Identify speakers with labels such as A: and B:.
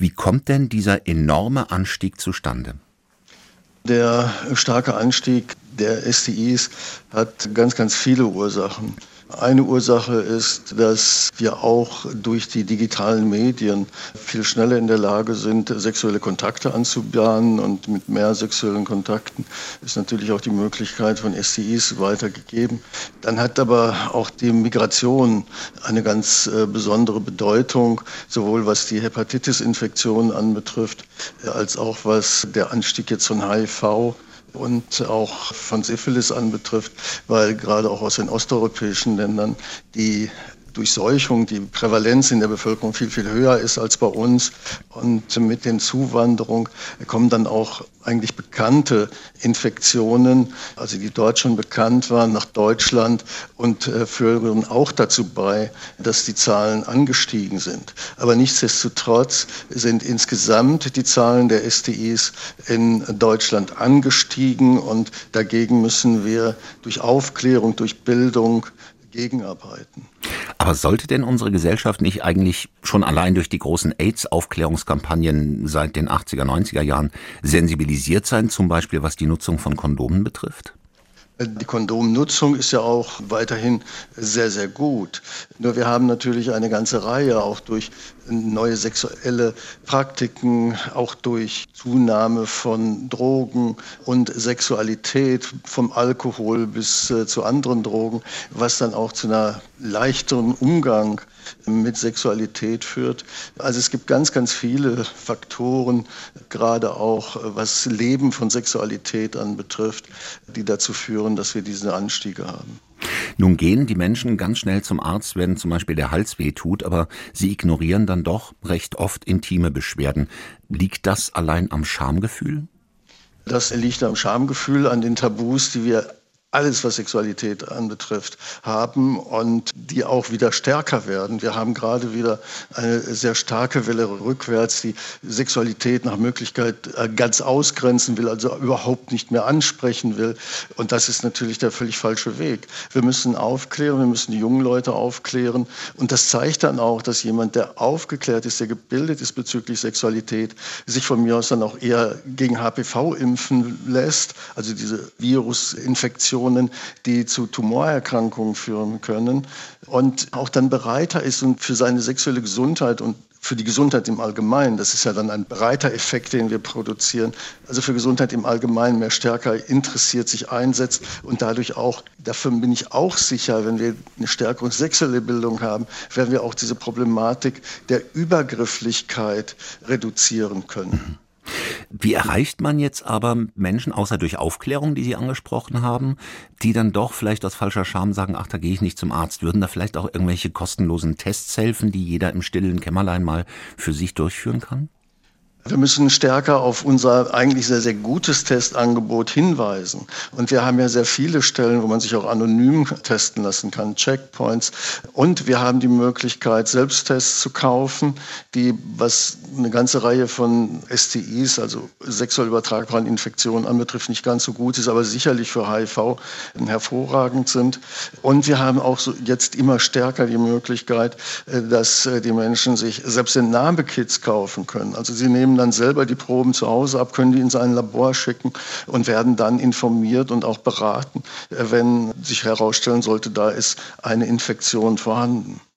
A: Wie kommt denn dieser enorme Anstieg zustande?
B: Der starke Anstieg der STIs hat ganz, ganz viele Ursachen. Eine Ursache ist, dass wir auch durch die digitalen Medien viel schneller in der Lage sind, sexuelle Kontakte anzubahnen. Und mit mehr sexuellen Kontakten ist natürlich auch die Möglichkeit von STIs weitergegeben. Dann hat aber auch die Migration eine ganz besondere Bedeutung, sowohl was die Hepatitis-Infektion anbetrifft, als auch was der Anstieg jetzt von HIV und auch von Syphilis anbetrifft, weil gerade auch aus den osteuropäischen Ländern die Durchseuchung, die Prävalenz in der Bevölkerung viel, viel höher ist als bei uns. Und mit den Zuwanderung kommen dann auch eigentlich bekannte Infektionen, also die dort schon bekannt waren, nach Deutschland und führen auch dazu bei, dass die Zahlen angestiegen sind. Aber nichtsdestotrotz sind insgesamt die Zahlen der STIs in Deutschland angestiegen und dagegen müssen wir durch Aufklärung, durch Bildung gegenarbeiten.
A: Aber sollte denn unsere Gesellschaft nicht eigentlich schon allein durch die großen AIDS-Aufklärungskampagnen seit den 80er, 90er Jahren sensibilisiert sein, zum Beispiel was die Nutzung von Kondomen betrifft?
B: Die Kondomnutzung ist ja auch weiterhin sehr, sehr gut. Nur wir haben natürlich eine ganze Reihe, auch durch neue sexuelle Praktiken, auch durch Zunahme von Drogen und Sexualität, vom Alkohol bis zu anderen Drogen, was dann auch zu einer leichteren Umgang mit Sexualität führt. Also es gibt ganz, ganz viele Faktoren, gerade auch was Leben von Sexualität anbetrifft, die dazu führen, dass wir diese Anstiege haben.
A: Nun gehen die Menschen ganz schnell zum Arzt, wenn zum Beispiel der Hals weh tut, aber sie ignorieren dann doch recht oft intime Beschwerden. Liegt das allein am Schamgefühl?
B: Das liegt am Schamgefühl, an den Tabus, die wir alles, was Sexualität anbetrifft, haben und die auch wieder stärker werden. Wir haben gerade wieder eine sehr starke Welle rückwärts, die Sexualität nach Möglichkeit ganz ausgrenzen will, also überhaupt nicht mehr ansprechen will. Und das ist natürlich der völlig falsche Weg. Wir müssen aufklären, wir müssen die jungen Leute aufklären. Und das zeigt dann auch, dass jemand, der aufgeklärt ist, der gebildet ist bezüglich Sexualität, sich von mir aus dann auch eher gegen HPV impfen lässt, also diese Virusinfektion, die zu Tumorerkrankungen führen können und auch dann bereiter ist und für seine sexuelle Gesundheit und für die Gesundheit im Allgemeinen, das ist ja dann ein breiter Effekt, den wir produzieren, also für Gesundheit im Allgemeinen mehr stärker interessiert, sich einsetzt und dadurch auch, davon bin ich auch sicher, wenn wir eine stärkere sexuelle Bildung haben, werden wir auch diese Problematik der Übergrifflichkeit reduzieren können.
A: Wie erreicht man jetzt aber Menschen, außer durch Aufklärung, die Sie angesprochen haben, die dann doch vielleicht aus falscher Scham sagen, ach, da gehe ich nicht zum Arzt? Würden da vielleicht auch irgendwelche kostenlosen Tests helfen, die jeder im stillen Kämmerlein mal für sich durchführen kann?
B: Wir müssen stärker auf unser eigentlich sehr, sehr gutes Testangebot hinweisen. Und wir haben ja sehr viele Stellen, wo man sich auch anonym testen lassen kann, Checkpoints. Und wir haben die Möglichkeit, Selbsttests zu kaufen, die, was eine ganze Reihe von STIs, also sexuell übertragbaren Infektionen anbetrifft, nicht ganz so gut ist, aber sicherlich für HIV hervorragend sind. Und wir haben auch so jetzt immer stärker die Möglichkeit, dass die Menschen sich selbst Entnahmekits kaufen können. Also sie nehmen dann selber die Proben zu Hause ab, können die in sein Labor schicken und werden dann informiert und auch beraten, wenn sich herausstellen sollte, da ist eine Infektion vorhanden.